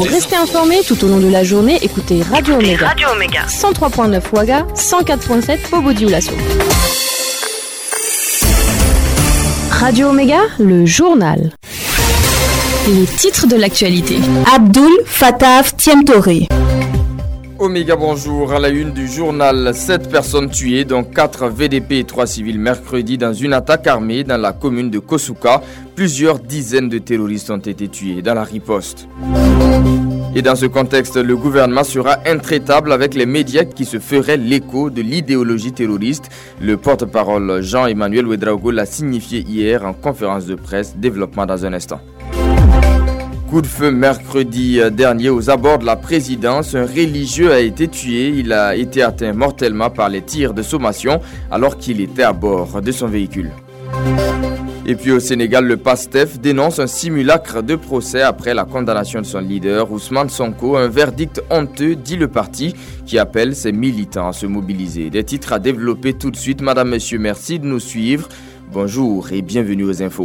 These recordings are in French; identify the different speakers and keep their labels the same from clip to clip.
Speaker 1: Pour rester informé tout au long de la journée, écoutez Radio Omega. 103.9 Ouaga, 104.7 Bobo-Dioulasso. Radio Omega, le journal. Les titres de l'actualité.
Speaker 2: Abdoul Fattah Tiemtoré.
Speaker 3: Omega, bonjour. À la une du journal, 7 personnes tuées, dont 4 VDP et 3 civils mercredi dans une attaque armée dans la commune de Kosuka. Plusieurs dizaines de terroristes ont été tués dans la riposte. Et dans ce contexte, le gouvernement sera intraitable avec les médias qui se feraient l'écho de l'idéologie terroriste. Le porte-parole Jean-Emmanuel Ouedraogo l'a signifié hier en conférence de presse. Développement dans un instant. Coup de feu mercredi dernier aux abords de la présidence. Un religieux a été tué. Il a été atteint mortellement par les tirs de sommation alors qu'il était à bord de son véhicule. Et puis au Sénégal, le PASTEF dénonce un simulacre de procès après la condamnation de son leader, Ousmane Sonko. Un verdict honteux, dit le parti, qui appelle ses militants à se mobiliser. Des titres à développer tout de suite. Madame, Monsieur, merci de nous suivre. Bonjour et bienvenue aux infos.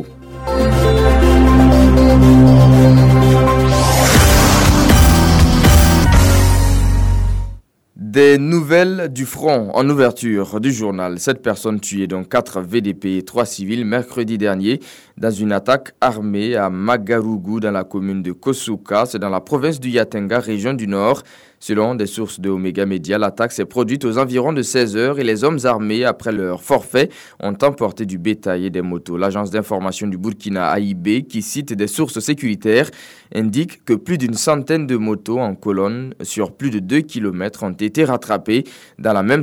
Speaker 3: Des nouvelles du front en ouverture du journal. 7 personnes tuées, dont 4 VDP et 3 civils mercredi dernier dans une attaque armée à Magarougou dans la commune de Kosuka. C'est dans la province du Yatenga, région du Nord. Selon des sources de Omega Media, l'attaque s'est produite aux environs de 16 heures et les hommes armés, après leur forfait, ont emporté du bétail et des motos. L'agence d'information du Burkina AIB, qui cite des sources sécuritaires, indique que plus d'une centaine de motos en colonne sur plus de 2 km ont été rattrapées dans la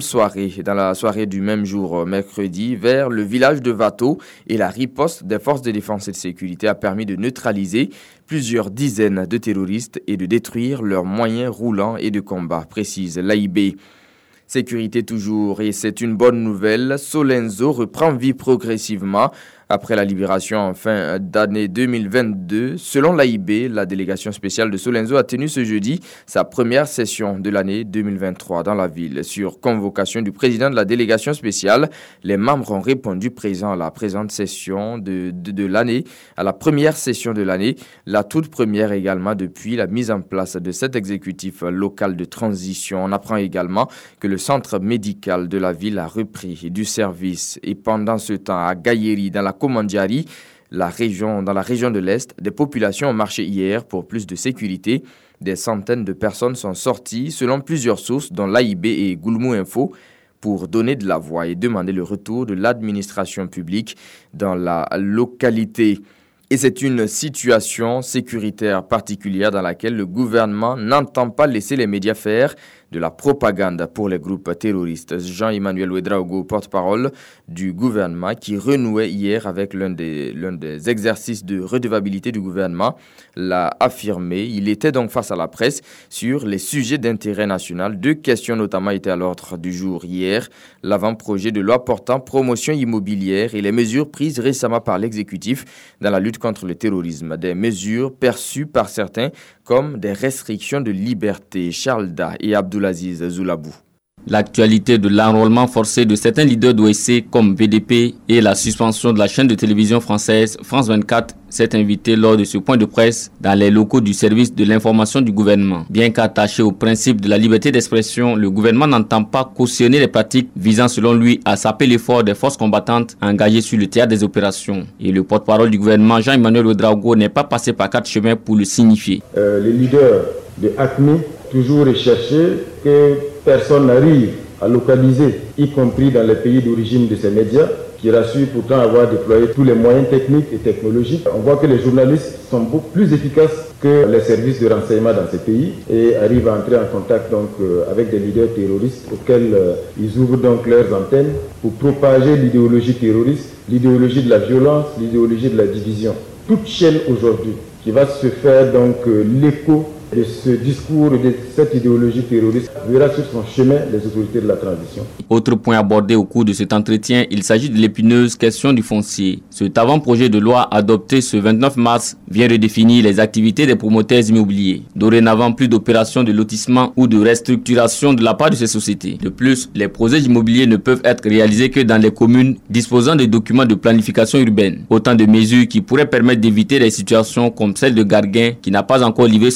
Speaker 3: soirée du même jour, mercredi, vers le village de Vato, et la riposte des forces de défense et de sécurité a permis de neutraliser plusieurs dizaines de terroristes et de détruire leurs moyens roulants et de combat, précise l'AIB. Sécurité toujours, et c'est une bonne nouvelle, Solenzo reprend vie progressivement après la libération en fin d'année 2022. Selon l'AIB, la délégation spéciale de Solenzo a tenu ce jeudi sa première session de l'année 2023 dans la ville. Sur convocation du président de la délégation spéciale, les membres ont répondu présents à la présente session de l'année, à la première session de l'année, la toute première également depuis la mise en place de cet exécutif local de transition. On apprend également que le centre médical de la ville a repris du service et pendant ce temps à Gayeri, dans la Komandiari, dans la région de l'Est, des populations ont marché hier pour plus de sécurité. Des centaines de personnes sont sorties, selon plusieurs sources, dont l'AIB et Goulmou Info, pour donner de la voix et demander le retour de l'administration publique dans la localité. Et c'est une situation sécuritaire particulière dans laquelle le gouvernement n'entend pas laisser les médias faire de la propagande pour les groupes terroristes. Jean-Emmanuel Ouedraogo, porte-parole du gouvernement, qui renouait hier avec l'un des exercices de redevabilité du gouvernement, l'a affirmé. Il était donc face à la presse sur les sujets d'intérêt national. 2 questions notamment étaient à l'ordre du jour hier. L'avant-projet de loi portant promotion immobilière et les mesures prises récemment par l'exécutif dans la lutte contre le terrorisme. Des mesures perçues par certains comme des restrictions de liberté. Charles Da et Abdoulaziz Zoulabou.
Speaker 4: L'actualité de l'enrôlement forcé de certains leaders d'OSC comme VDP et la suspension de la chaîne de télévision française France 24 s'est invitée lors de ce point de presse dans les locaux du service de l'information du gouvernement. Bien qu'attaché au principe de la liberté d'expression, le gouvernement n'entend pas cautionner les pratiques visant selon lui à saper l'effort des forces combattantes engagées sur le théâtre des opérations. Et le porte-parole du gouvernement, Jean-Emmanuel Ouedraogo, n'est pas passé par 4 chemins pour le signifier.
Speaker 5: Les leaders de ACMI toujours recherché que personne n'arrive à localiser, y compris dans les pays d'origine de ces médias, qui rassurent pourtant avoir déployé tous les moyens techniques et technologiques. On voit que les journalistes sont beaucoup plus efficaces que les services de renseignement dans ces pays et arrivent à entrer en contact avec des leaders terroristes auxquels ils ouvrent donc leurs antennes pour propager l'idéologie terroriste, l'idéologie de la violence, l'idéologie de la division. Toute chaîne aujourd'hui qui va se faire donc l'écho de ce discours et de cette idéologie terroriste verra sur son chemin les autorités de la transition.
Speaker 4: Autre point abordé au cours de cet entretien, il s'agit de l'épineuse question du foncier. Cet avant-projet de loi adopté ce 29 mars vient redéfinir les activités des promoteurs immobiliers. Dorénavant, plus d'opérations de lotissement ou de restructuration de la part de ces sociétés. De plus, les projets immobiliers ne peuvent être réalisés que dans les communes disposant de documents de planification urbaine. Autant de mesures qui pourraient permettre d'éviter des situations comme celle de Garguin qui n'a pas encore livré son verdict.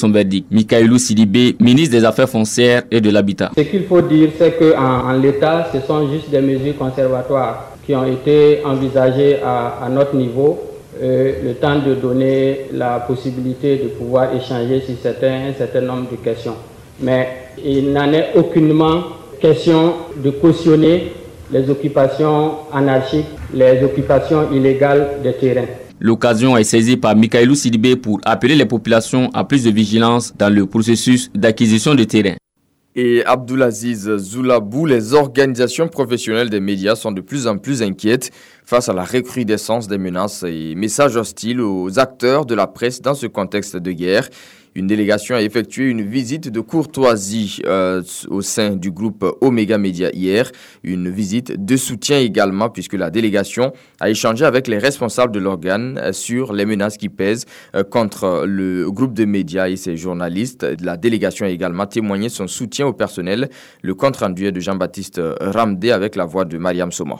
Speaker 4: Mikailou Sidibé, ministre des Affaires foncières et de l'Habitat.
Speaker 6: Ce qu'il faut dire, c'est qu'en l'état, ce sont juste des mesures conservatoires qui ont été envisagées à notre niveau, le temps de donner la possibilité de pouvoir échanger sur un certain nombre de questions. Mais il n'en est aucunement question de cautionner les occupations anarchiques, les occupations illégales des terrains.
Speaker 4: L'occasion est saisie par Mikailou Sidibé pour appeler les populations à plus de vigilance dans le processus d'acquisition de terrain.
Speaker 3: Et Abdoulaziz Zoulabou, les organisations professionnelles des médias sont de plus en plus inquiètes face à la recrudescence des menaces et messages hostiles aux acteurs de la presse dans ce contexte de guerre. Une délégation a effectué une visite de courtoisie au sein du groupe Omega Media hier. Une visite de soutien également puisque la délégation a échangé avec les responsables de l'organe sur les menaces qui pèsent contre le groupe de médias et ses journalistes. La délégation a également témoigné son soutien au personnel. Le compte-rendu est de Jean-Baptiste Ramdé avec la voix de Mariam Soma.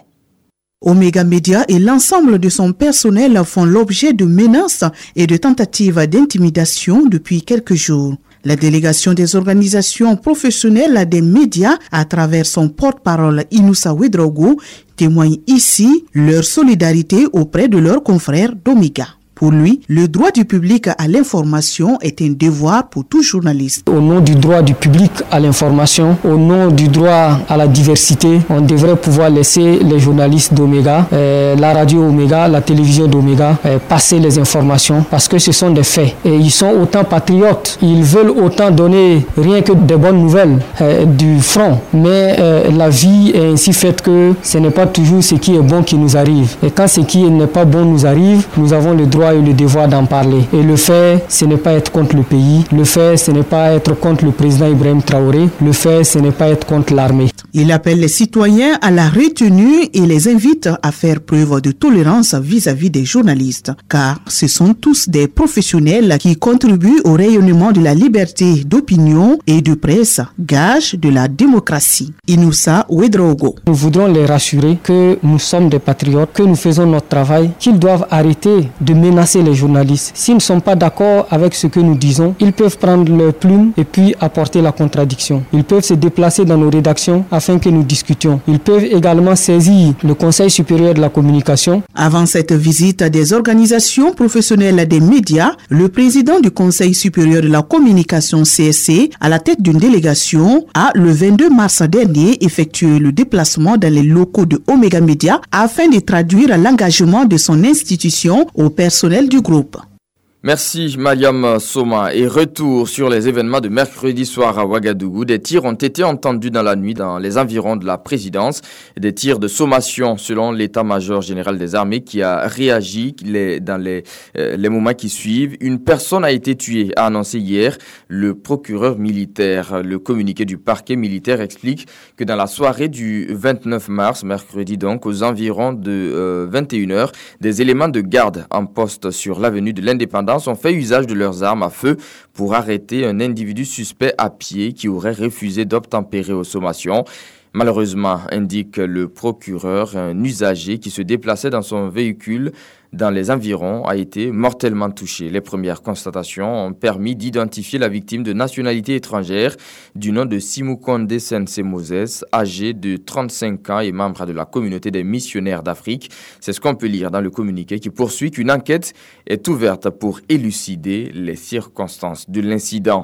Speaker 7: Omega Media et l'ensemble de son personnel font l'objet de menaces et de tentatives d'intimidation depuis quelques jours. La délégation des organisations professionnelles des médias, à travers son porte-parole Inoussa Ouedraogo, témoigne ici leur solidarité auprès de leurs confrères d'Omega. Pour lui, le droit du public à l'information est un devoir pour tout journaliste.
Speaker 8: Au nom du droit du public à l'information, au nom du droit à la diversité, on devrait pouvoir laisser les journalistes d'Omega, la radio Omega, la télévision d'Omega, passer les informations parce que ce sont des faits. Et ils sont autant patriotes, ils veulent autant donner rien que des bonnes nouvelles du front. Mais la vie est ainsi faite que ce n'est pas toujours ce qui est bon qui nous arrive. Et quand ce qui n'est pas bon nous arrive, nous avons le droit et le devoir d'en parler. Et le fait, ce n'est pas être contre le pays. Le fait, ce n'est pas être contre le président Ibrahim Traoré. Le fait, ce n'est pas être contre l'armée.
Speaker 7: Il appelle les citoyens à la retenue et les invite à faire preuve de tolérance vis-à-vis des journalistes, car ce sont tous des professionnels qui contribuent au rayonnement de la liberté d'opinion et de presse, gage de la démocratie. Inoussa Ouedraogo.
Speaker 8: Nous voudrons les rassurer que nous sommes des patriotes, que nous faisons notre travail, qu'ils doivent arrêter de menacer les journalistes. S'ils ne sont pas d'accord avec ce que nous disons, ils peuvent prendre leur plume et puis apporter la contradiction. Ils peuvent se déplacer dans nos rédactions afin que nous discutions. Ils peuvent également saisir le Conseil supérieur de la communication.
Speaker 7: Avant cette visite des organisations professionnelles des médias, le président du Conseil supérieur de la communication CSC, à la tête d'une délégation, a le 22 mars dernier effectué le déplacement dans les locaux de Omega Media afin de traduire l'engagement de son institution au personnel du groupe.
Speaker 3: Merci Mariam Soma. Et retour sur les événements de mercredi soir à Ouagadougou. Des tirs ont été entendus dans la nuit dans les environs de la présidence. Des tirs de sommation selon l'état-major général des armées qui a réagi dans les moments qui suivent. Une personne a été tuée, a annoncé hier le procureur militaire. Le communiqué du parquet militaire explique que dans la soirée du 29 mars, mercredi donc, aux environs de 21h, des éléments de garde en poste sur l'avenue de l'Indépendance ont fait usage de leurs armes à feu pour arrêter un individu suspect à pied qui aurait refusé d'obtempérer aux sommations. Malheureusement, indique le procureur, un usager qui se déplaçait dans son véhicule dans les environs a été mortellement touché. Les premières constatations ont permis d'identifier la victime de nationalité étrangère du nom de Simoukonde Sense Moses, âgé de 35 ans et membre de la communauté des missionnaires d'Afrique. C'est ce qu'on peut lire dans le communiqué qui poursuit qu'une enquête est ouverte pour élucider les circonstances de l'incident.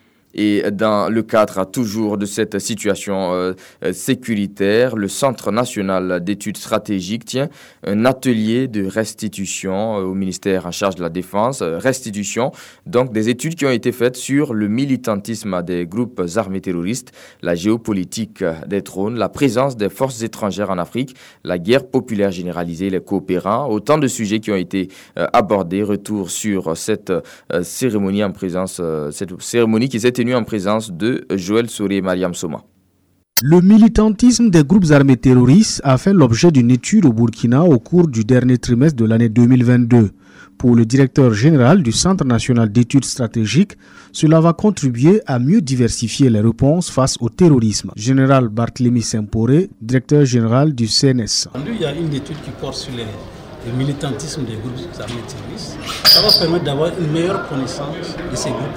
Speaker 3: Et dans le cadre toujours de cette situation sécuritaire, le Centre national d'études stratégiques tient un atelier de restitution au ministère en charge de la Défense. Restitution, donc des études qui ont été faites sur le militantisme des groupes armés terroristes, la géopolitique des trônes, la présence des forces étrangères en Afrique, la guerre populaire généralisée, les coopérants. Autant de sujets qui ont été abordés. Retour sur cette cérémonie en présence, cette cérémonie qui s'est en présence de Joël Souré et Mariam Soma.
Speaker 9: Le militantisme des groupes armés terroristes a fait l'objet d'une étude au Burkina au cours du dernier trimestre de l'année 2022. Pour le directeur général du Centre national d'études stratégiques, cela va contribuer à mieux diversifier les réponses face au terrorisme. Général Barthélemy Semporé, directeur général du CNS.
Speaker 10: Il y a une étude qui porte sur le militantisme des groupes armés terroristes. Ça va permettre d'avoir une meilleure connaissance de ces groupes-là.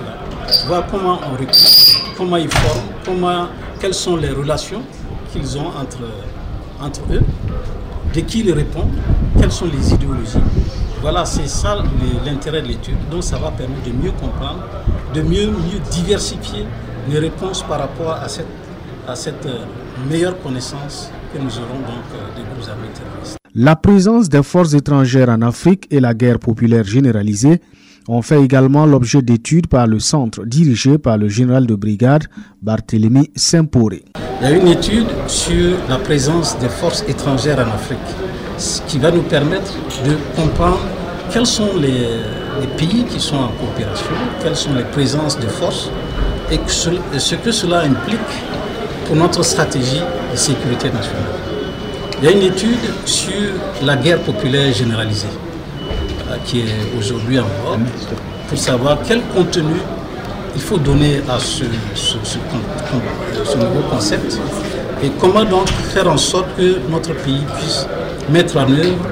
Speaker 10: voir comment on recrute, comment ils forment, quelles sont les relations qu'ils ont entre eux, de qui ils répondent, quelles sont les idéologies. Voilà, c'est ça l'intérêt de l'étude. Donc ça va permettre de mieux comprendre, de mieux diversifier les réponses par rapport à cette meilleure connaissance que nous aurons donc des groupes armés terroristes.
Speaker 9: La présence des forces étrangères en Afrique et la guerre populaire généralisée ont fait également l'objet d'études par le centre dirigé par le général de brigade Barthélemy Semporé.
Speaker 10: Il y a une étude sur la présence des forces étrangères en Afrique, ce qui va nous permettre de comprendre quels sont les pays qui sont en coopération, quelles sont les présences de forces et ce que cela implique pour notre stratégie de sécurité nationale. Il y a une étude sur la guerre populaire généralisée qui est aujourd'hui en vogue pour savoir quel contenu il faut donner à ce nouveau concept et comment donc faire en sorte que notre pays puisse mettre en œuvre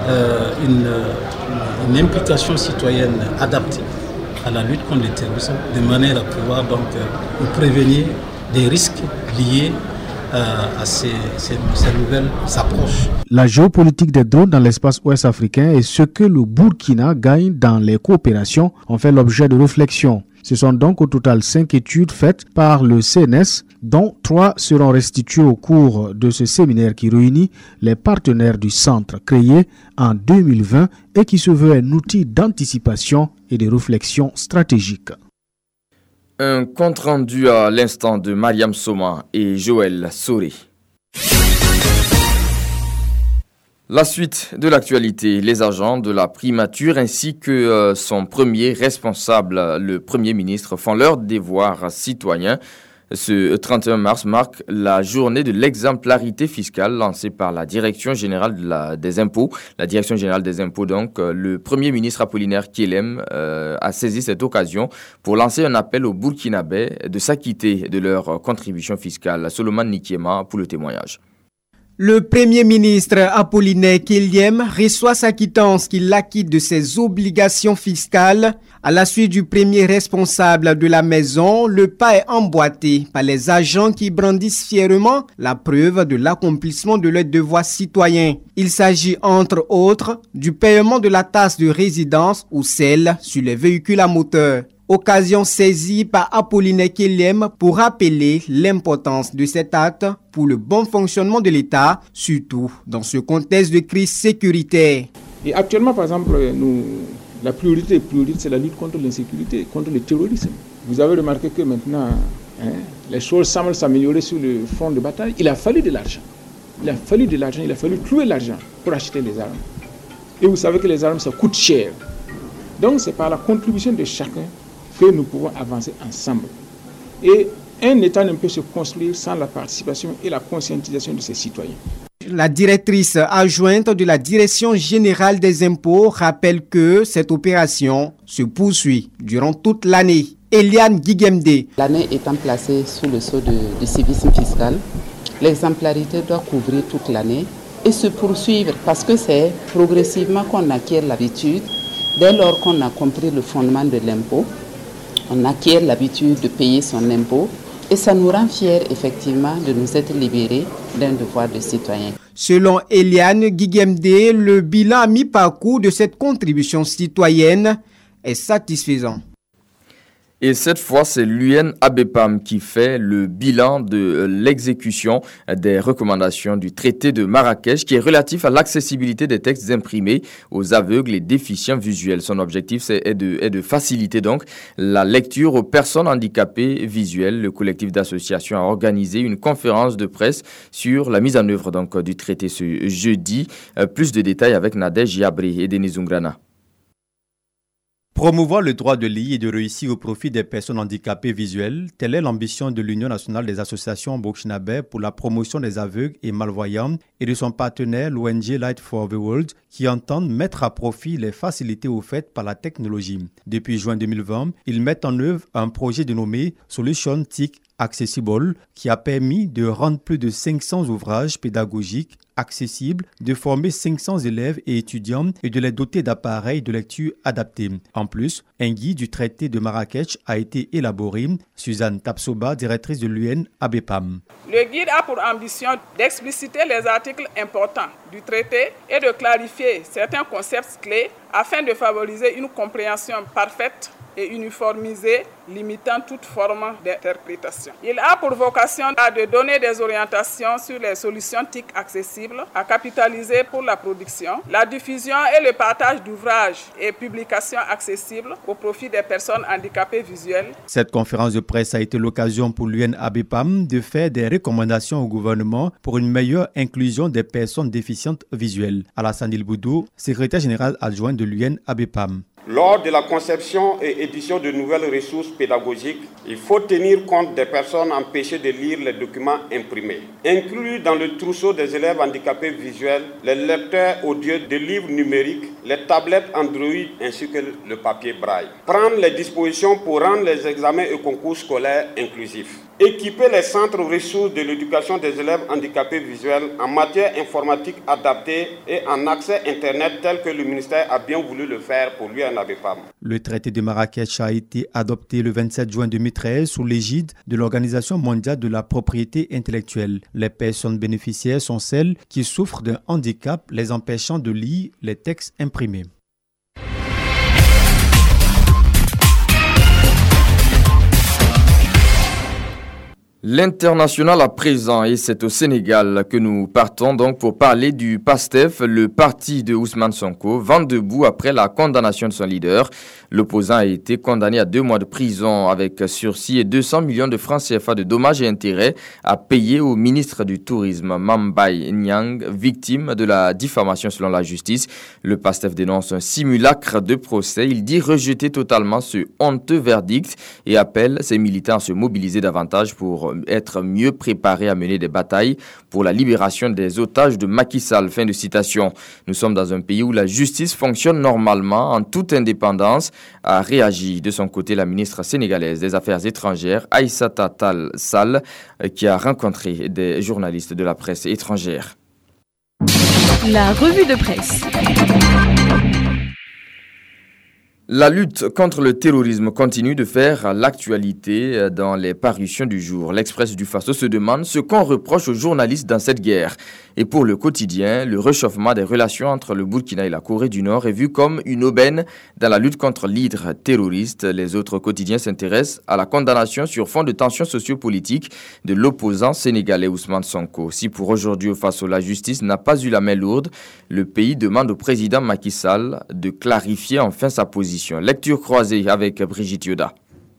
Speaker 10: une implication citoyenne adaptée à la lutte contre le terrorisme de manière à pouvoir donc prévenir des risques liés à ces nouvelles approches.
Speaker 9: La géopolitique des drones dans l'espace ouest africain et ce que le Burkina gagne dans les coopérations ont fait l'objet de réflexions. Ce sont donc au total 5 études faites par le CNS, dont 3 seront restituées au cours de ce séminaire qui réunit les partenaires du centre créé en 2020 et qui se veut un outil d'anticipation et de réflexion stratégique.
Speaker 3: Un compte rendu à l'instant de Mariam Soma et Joël Soré. La suite de l'actualité, les agents de la primature ainsi que son premier responsable, le Premier ministre, font leur devoir citoyen. Ce 31 mars marque la journée de l'exemplarité fiscale lancée par la Direction générale des impôts. La Direction générale des impôts, donc, le Premier ministre Apollinaire Kyelem a saisi cette occasion pour lancer un appel aux Burkinabés de s'acquitter de leur contribution fiscale. Solomon Nikiema pour le témoignage.
Speaker 11: Le Premier ministre Apollinaire Kyelem reçoit sa quittance qui l'acquitte de ses obligations fiscales. À la suite du premier responsable de la maison, le pas est emboîté par les agents qui brandissent fièrement la preuve de l'accomplissement de leurs devoirs citoyens. Il s'agit entre autres du paiement de la taxe de résidence ou celle sur les véhicules à moteur. Occasion saisie par Apollinaire Kyelem pour rappeler l'importance de cet acte pour le bon fonctionnement de l'État, surtout dans ce contexte de crise sécuritaire.
Speaker 12: Et actuellement, par exemple, la priorité, c'est la lutte contre l'insécurité, contre le terrorisme. Vous avez remarqué que maintenant, les choses semblent s'améliorer sur le front de bataille. Il a fallu de l'argent. Il a fallu clouer l'argent pour acheter les armes. Et vous savez que les armes, ça coûte cher. Donc, c'est par la contribution de chacun que nous pouvons avancer ensemble. Et un État ne peut se construire sans la participation et la conscientisation de ses citoyens.
Speaker 11: La directrice adjointe de la Direction générale des impôts rappelle que cette opération se poursuit durant toute l'année. Eliane Guigemde.
Speaker 13: L'année étant placée sous le sceau du civisme fiscal, l'exemplarité doit couvrir toute l'année et se poursuivre parce que c'est progressivement qu'on acquiert l'habitude. Dès lors qu'on a compris le fondement de l'impôt, on acquiert l'habitude de payer son impôt et ça nous rend fiers effectivement de nous être libérés d'un devoir de citoyen.
Speaker 11: Selon Eliane Guigemde, le bilan à mi-parcours de cette contribution citoyenne est satisfaisant.
Speaker 3: Et cette fois, c'est l'UN ABEPAM qui fait le bilan de l'exécution des recommandations du traité de Marrakech qui est relatif à l'accessibilité des textes imprimés aux aveugles et déficients visuels. Son objectif est de faciliter donc la lecture aux personnes handicapées visuelles. Le collectif d'associations a organisé une conférence de presse sur la mise en œuvre donc, du traité ce jeudi. Plus de détails avec Nadège Yabré et Denis Zungrana.
Speaker 14: Promouvoir le droit de lire et de réussir au profit des personnes handicapées visuelles, telle est l'ambition de l'Union nationale des associations burkinabè pour la promotion des aveugles et malvoyants et de son partenaire l'ONG Light for the World qui entendent mettre à profit les facilités offertes par la technologie. Depuis juin 2020, ils mettent en œuvre un projet dénommé Solution TIC Accessible qui a permis de rendre plus de 500 ouvrages pédagogiques accessible, de former 500 élèves et étudiants et de les doter d'appareils de lecture adaptés. En plus, un guide du traité de Marrakech a été élaboré. Suzanne Tapsoba, directrice de l'UNABEPAM.
Speaker 15: Le guide a pour ambition d'expliciter les articles importants du traité et de clarifier certains concepts clés afin de favoriser une compréhension parfaite et uniformisée, limitant toute forme d'interprétation. Il a pour vocation de donner des orientations sur les solutions TIC accessibles à capitaliser pour la production, la diffusion et le partage d'ouvrages et publications accessibles au profit des personnes handicapées visuelles.
Speaker 14: Cette conférence de presse a été l'occasion pour l'UNABEPAM de faire des recommandations au gouvernement pour une meilleure inclusion des personnes déficientes visuelles. Alassane Ilboudou, secrétaire général adjoint de l'UNABEPAM.
Speaker 16: Lors de la conception et édition de nouvelles ressources pédagogiques, il faut tenir compte des personnes empêchées de lire les documents imprimés. Inclus dans le trousseau des élèves handicapés visuels, les lecteurs audio de livres numériques, les tablettes Android ainsi que le papier braille. Prendre les dispositions pour rendre les examens et concours scolaires inclusifs. Équiper les centres ressources de l'éducation des élèves handicapés visuels en matière informatique adaptée et en accès Internet tel que le ministère a bien voulu le faire pour l'UNABEPAM.
Speaker 14: Le traité de Marrakech a été adopté le 27 juin 2013 sous l'égide de l'Organisation mondiale de la propriété intellectuelle. Les personnes bénéficiaires sont celles qui souffrent d'un handicap les empêchant de lire les textes imprimés.
Speaker 3: L'international à présent, et c'est au Sénégal que nous partons donc pour parler du PASTEF, le parti de Ousmane Sonko, vent debout après la condamnation de son leader. L'opposant a été condamné à 2 mois de prison avec sursis et 200 millions de francs CFA de dommages et intérêts à payer au ministre du Tourisme, Mambaye Niang, victime de la diffamation selon la justice. Le PASTEF dénonce un simulacre de procès. Il dit rejeter totalement ce honteux verdict et appelle ses militants à se mobiliser davantage pour être mieux préparés à mener des batailles pour la libération des otages de Macky Sall. Fin de citation. Nous sommes dans un pays où la justice fonctionne normalement en toute indépendance, a réagi de son côté la ministre sénégalaise des Affaires étrangères, Aïssata Tall Sall, qui a rencontré des journalistes de la presse étrangère.
Speaker 1: La revue de presse.
Speaker 3: La lutte contre le terrorisme continue de faire l'actualité dans les parutions du jour. L'Express du Faso se demande ce qu'on reproche aux journalistes dans cette guerre. Et pour le quotidien, le réchauffement des relations entre le Burkina et la Corée du Nord est vu comme une aubaine dans la lutte contre l'hydre terroriste. Les autres quotidiens s'intéressent à la condamnation sur fond de tensions sociopolitiques de l'opposant sénégalais Ousmane Sonko. Si pour aujourd'hui au Faso, la justice n'a pas eu la main lourde, le pays demande au président Macky Sall de clarifier enfin sa position. Lecture croisée avec Brigitte Yoda.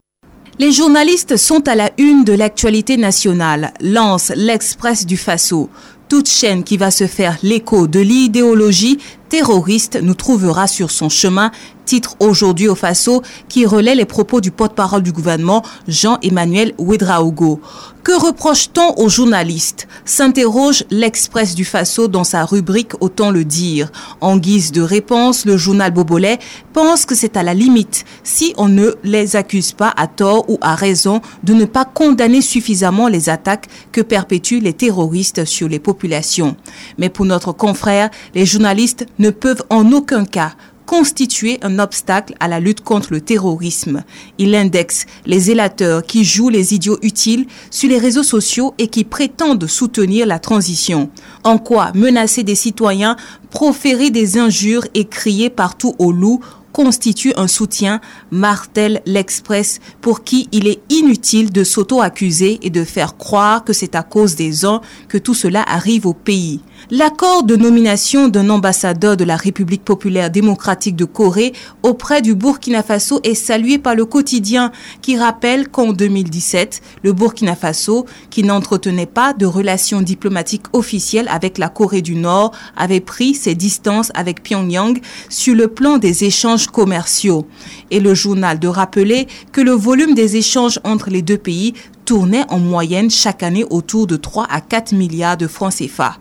Speaker 2: Les journalistes sont à la une de l'actualité nationale, lance l'Express du Faso. Toute chaîne qui va se faire l'écho de l'idéologie terroriste nous trouvera sur son chemin, titre aujourd'hui au Faso, qui relaie les propos du porte-parole du gouvernement, Jean-Emmanuel Ouédraogo. Que reproche-t-on aux journalistes? S'interroge l'Express du Faso dans sa rubrique Autant le dire. En guise de réponse, le journal Bobolais pense que c'est à la limite, si on ne les accuse pas à tort ou à raison, de ne pas condamner suffisamment les attaques que perpétuent les terroristes sur les populations. Mais pour notre confrère, les journalistes ne peuvent en aucun cas constituer un obstacle à la lutte contre le terrorisme. Il indexe les zélateurs qui jouent les idiots utiles sur les réseaux sociaux et qui prétendent soutenir la transition. En quoi menacer des citoyens, proférer des injures et crier partout au loup constitue un soutien, martèle l'Express, pour qui il est inutile de s'auto-accuser et de faire croire que c'est à cause des uns que tout cela arrive au pays. L'accord de nomination d'un ambassadeur de la République populaire démocratique de Corée auprès du Burkina Faso est salué par le quotidien qui rappelle qu'en 2017, le Burkina Faso, qui n'entretenait pas de relations diplomatiques officielles avec la Corée du Nord, avait pris ses distances avec Pyongyang sur le plan des échanges commerciaux. Et le journal de rappeler que le volume des échanges entre les deux pays tournait en moyenne chaque année autour de 3 à 4 milliards de francs CFA.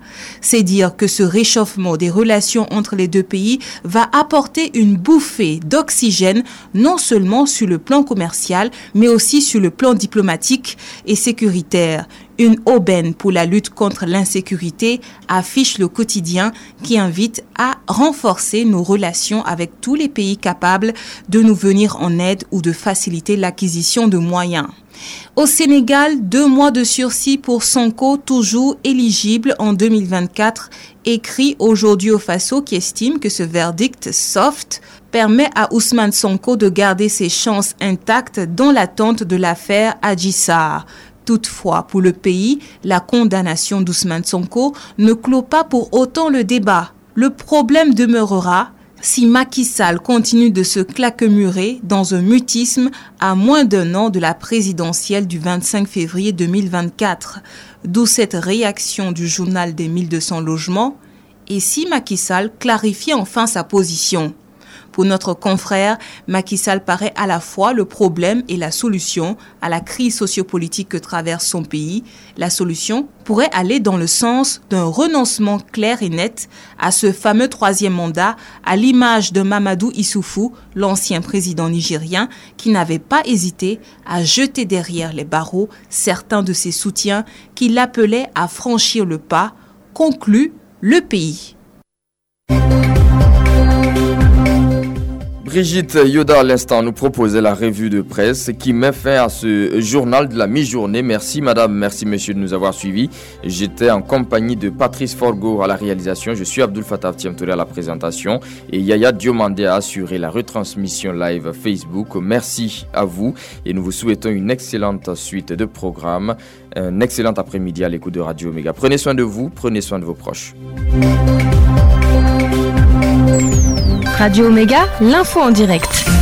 Speaker 2: C'est dire que ce réchauffement des relations entre les deux pays va apporter une bouffée d'oxygène, non seulement sur le plan commercial, mais aussi sur le plan diplomatique et sécuritaire. Une aubaine pour la lutte contre l'insécurité, affiche le quotidien qui invite à renforcer nos relations avec tous les pays capables de nous venir en aide ou de faciliter l'acquisition de moyens. Au Sénégal, 2 mois de sursis pour Sonko, toujours éligible en 2024, écrit aujourd'hui au Faso qui estime que ce verdict soft permet à Ousmane Sonko de garder ses chances intactes dans l'attente de l'affaire Adji Sarr. Toutefois, pour le pays, la condamnation d'Ousmane Sonko ne clôt pas pour autant le débat. Le problème demeurera si Macky Sall continue de se claquemurer dans un mutisme à moins d'1 an de la présidentielle du 25 février 2024. D'où cette réaction du journal des 1200 logements. Et si Macky Sall clarifie enfin sa position? Pour notre confrère, Macky Sall paraît à la fois le problème et la solution à la crise sociopolitique que traverse son pays. La solution pourrait aller dans le sens d'un renoncement clair et net à ce fameux 3e mandat, à l'image de Mamadou Issoufou, l'ancien président nigérien, qui n'avait pas hésité à jeter derrière les barreaux certains de ses soutiens qui l'appelaient à franchir le pas, conclut Le Pays.
Speaker 3: Brigitte Yoda à l'instant nous proposait la revue de presse qui met fin à ce journal de la mi-journée. Merci madame, merci monsieur de nous avoir suivis. J'étais en compagnie de Patrice Forgo à la réalisation. Je suis Abdul Fattah Tiamtouré à la présentation et Yaya Diomandé a assuré la retransmission live Facebook. Merci à vous et nous vous souhaitons une excellente suite de programmes, un excellent après-midi à l'écoute de Radio Omega. Prenez soin de vous, prenez soin de vos proches.
Speaker 1: Radio Omega, l'info en direct.